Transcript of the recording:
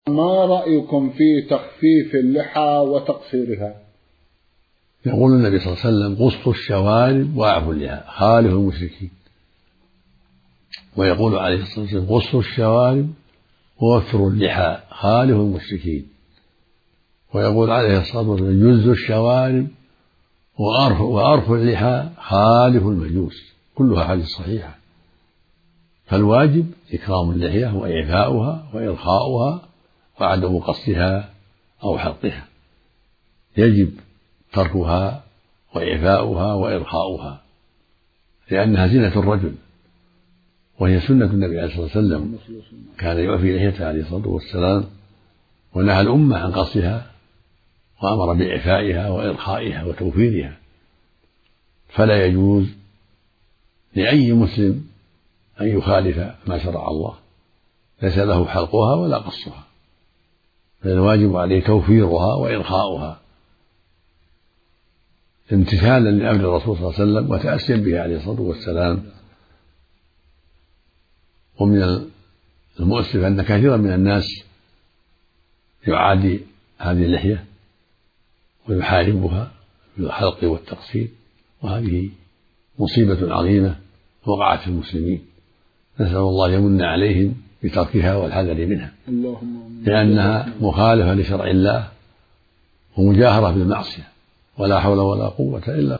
ما رأيكم في تخفيف اللحى وتقصيرها؟ يقول النبي صلى الله عليه وسلم: قصوا الشوارب وأعفوا اللحى خالفوا المشركين. ويقول عليه الصلاة والسلام: قصوا الشوارب ووفروا اللحى خالفوا المشركين. ويقول عليه الصلاة والسلام: جزوا الشوارب وأرفوا اللحى خالفوا المجوس. كلها حديث صحيحة. فالواجب إكرام اللحية وإعفاؤها وإرخاؤها وعدم قصها أو حلقها. يجب تركها وإعفاؤها وإرخاؤها لأنها زينة الرجل، وهي سنة النبي عليه الصلاة والسلام، كان يعفي لحيته عليه الصلاة والسلام، ونهى الأمة عن قصها وأمر بإعفائها وإرخائها وتوفيرها. فلا يجوز لأي مسلم أن يخالف ما شرع الله، ليس له حلقها ولا قصها، فالواجب عليه توفيرها وإرخاؤها امتثالا لأمر الرسول صلى الله عليه وسلم وتأسيا به عليه الصلاة والسلام. ومن المؤسف أن كثيرا من الناس يعادي هذه اللحية ويحاربها بالحلق والتقصير، وهذه مصيبة عظيمة وقعت في المسلمين. نسأل الله يمن عليهم بتركها والحذر منها، لأنها مخالفة لشرع الله ومجاهرة بالمعصية، ولا حول ولا قوة إلا